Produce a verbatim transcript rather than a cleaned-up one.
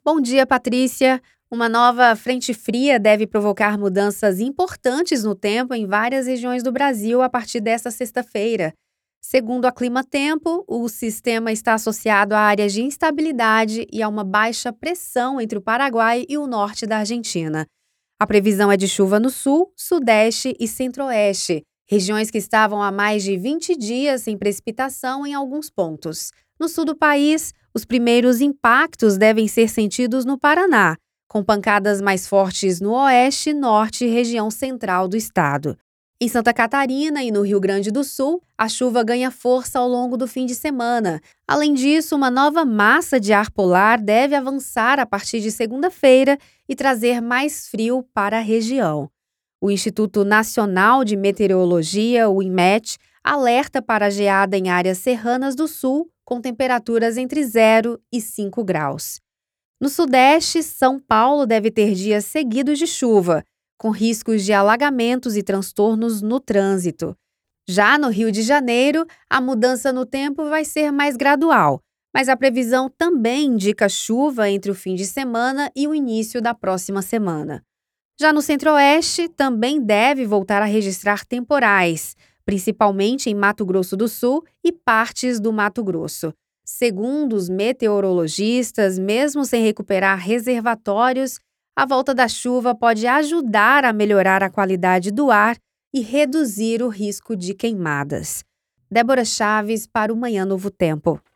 Bom dia, Patrícia. Uma nova frente fria deve provocar mudanças importantes no tempo em várias regiões do Brasil a partir desta sexta-feira. Segundo a Clima Tempo, o sistema está associado a áreas de instabilidade e a uma baixa pressão entre o Paraguai e o norte da Argentina. A previsão é de chuva no sul, sudeste e centro-oeste, regiões que estavam há mais de vinte dias sem precipitação em alguns pontos. No sul do país, os primeiros impactos devem ser sentidos no Paraná, com pancadas mais fortes no oeste, norte e região central do estado. Em Santa Catarina e no Rio Grande do Sul, a chuva ganha força ao longo do fim de semana. Além disso, uma nova massa de ar polar deve avançar a partir de segunda-feira e trazer mais frio para a região. O Instituto Nacional de Meteorologia, o INMET, alerta para geada em áreas serranas do sul, com temperaturas entre zero e cinco graus. No sudeste, São Paulo deve ter dias seguidos de chuva, com riscos de alagamentos e transtornos no trânsito. Já no Rio de Janeiro, a mudança no tempo vai ser mais gradual, mas a previsão também indica chuva entre o fim de semana e o início da próxima semana. Já no centro-oeste, também deve voltar a registrar temporais, principalmente em Mato Grosso do Sul e partes do Mato Grosso. Segundo os meteorologistas, mesmo sem recuperar reservatórios, a volta da chuva pode ajudar a melhorar a qualidade do ar e reduzir o risco de queimadas. Débora Chaves para o Manhã Novo Tempo.